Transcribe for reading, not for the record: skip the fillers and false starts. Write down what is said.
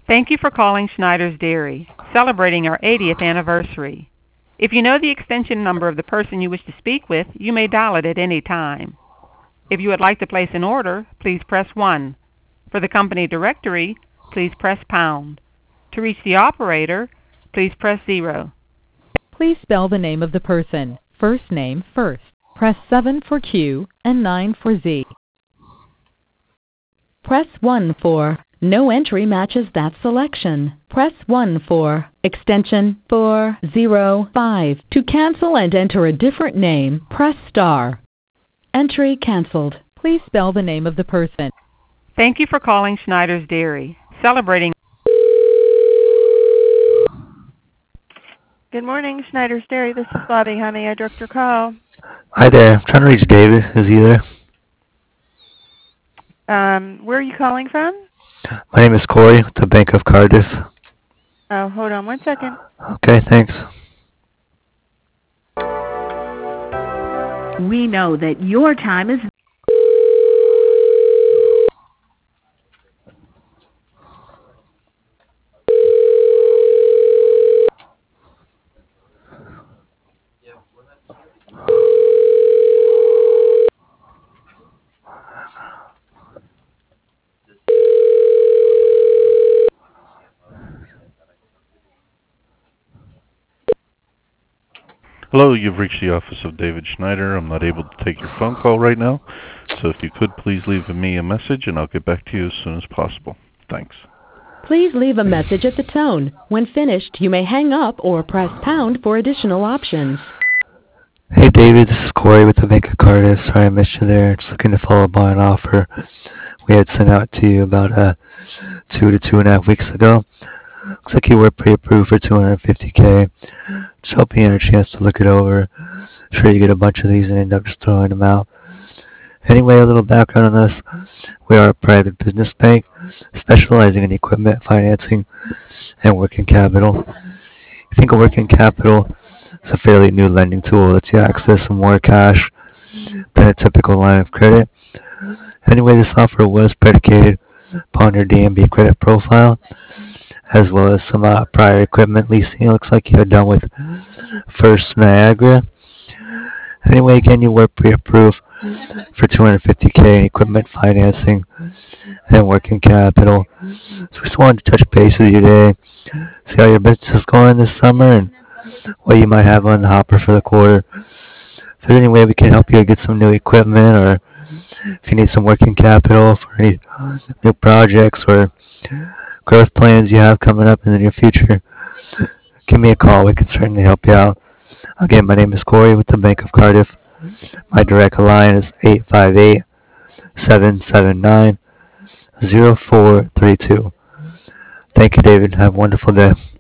Thank you for calling Schneider's Dairy, celebrating our 80th anniversary. If you know the extension number of the person you wish to speak with, you may dial it at any time. If you would like to place an order, please press 1. For the company directory, please press pound. To reach the operator, please press 0. Please spell the name of the person. First name first. Press 7 for Q and 9 for Z. Press 1 for no entry matches that selection. Press 1 for extension 405. To cancel and enter a different name, press star. Entry canceled. Please spell the name of the person. Thank you for calling Schneider's Dairy, celebrating. Good morning, Schneider's Dairy. This is Bobby. How may I direct your call? Hi there. I'm trying to reach David. Is he there? Where are you calling from? My name is Corey with the Bank of Cardiff. Oh, hold on 1 second. Okay, thanks. We know that your time is... Hello, you've reached the office of David Schneider. I'm not able to take your phone call right now, so if you could please leave me a message and I'll get back to you as soon as possible. Thanks. Please leave a message at the tone. When finished, you may hang up or press pound for additional options. Hey David, this is Corey with the Bank of Cardiff. Sorry I missed you there. Just looking to follow up on an offer we had sent out to you about 2 to 2.5 weeks ago. Looks like you were pre-approved for $250K. Just hoping you had a chance to look it over. Sure you get a bunch of these and end up just throwing them out. Anyway, a little background on us. We are a private business bank specializing in equipment financing and working capital. You think of working capital as a fairly new lending tool that lets you access more cash than a typical line of credit. Anyway, this offer was predicated upon your DMB credit profile, as well as some prior equipment leasing it looks like you had done with First Niagara. Anyway, again, you were pre-approved for $250K in equipment financing and working capital. So we just wanted to touch base with you today, see how your business is going this summer and what you might have on the hopper for the quarter. If there's any way we can help you get some new equipment, or if you need some working capital for any new projects or growth plans you have coming up in the near future, give me a call. We can certainly help you out. Again, my name is Corey with the Bank of Cardiff. My direct line is 858-779-0432. Thank you, David. Have a wonderful day.